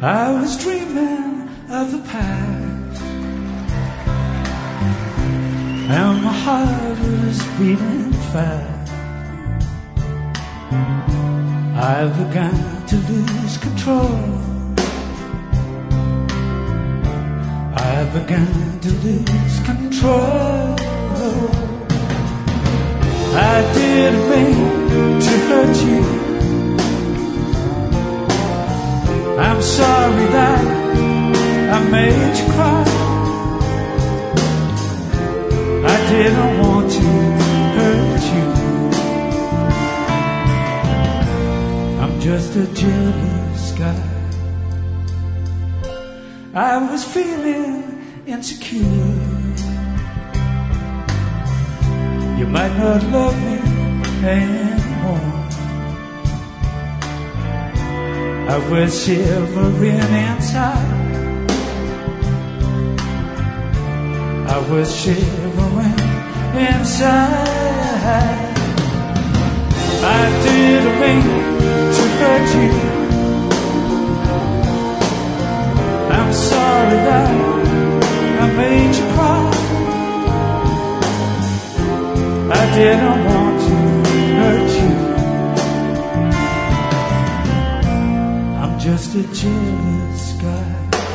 I was dreaming of the past, and my heart was beating fast. I began to lose control. I began to lose control. I didn't mean to hurt you. I'm sorry that I made you cry. I didn't want to hurt you. I'm just a jealous guy. I was feeling insecure. You might not love me anymore. I was shivering inside. I was shivering inside. I didn't mean to hurt you. I'm sorry that I made you cry. I didn't want to hurt you. I'm just a jealous guy.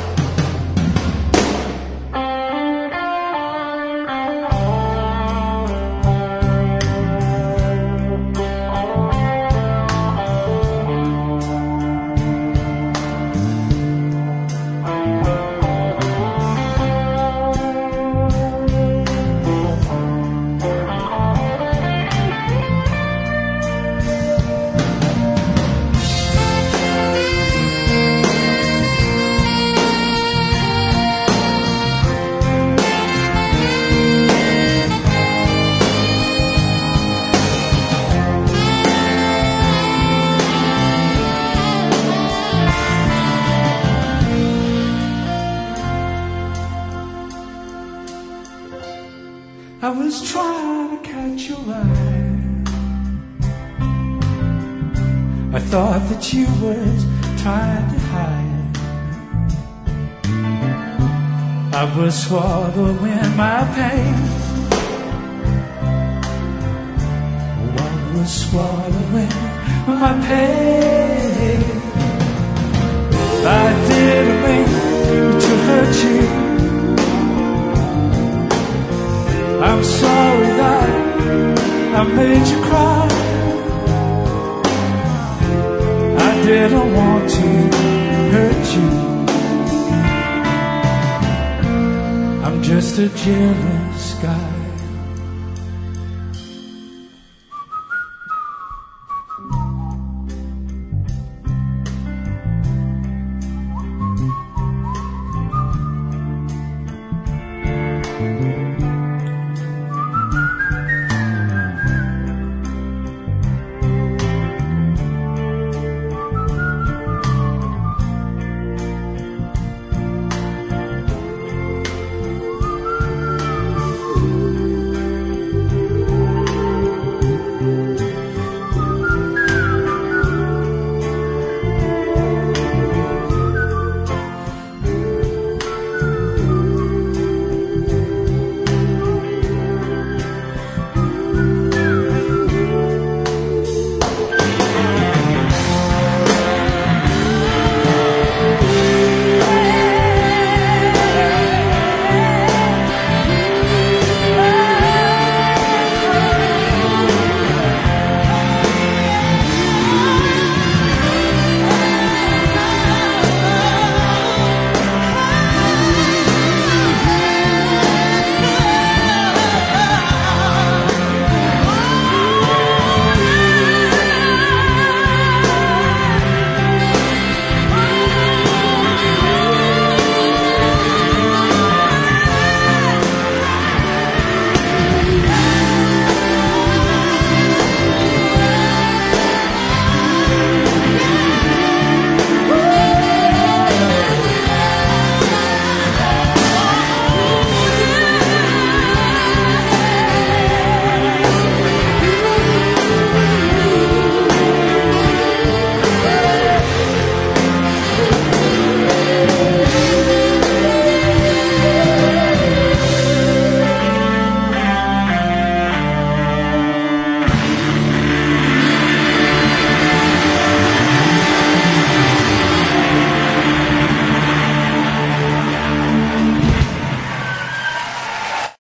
I was trying to catch your eye. I thought that you was trying to hide. I was swallowing my pain. I was swallowing my pain. I didn't mean to hurt you. I'm sorry that I made you cry. I didn't want to hurt you. I'm just a jealous guy.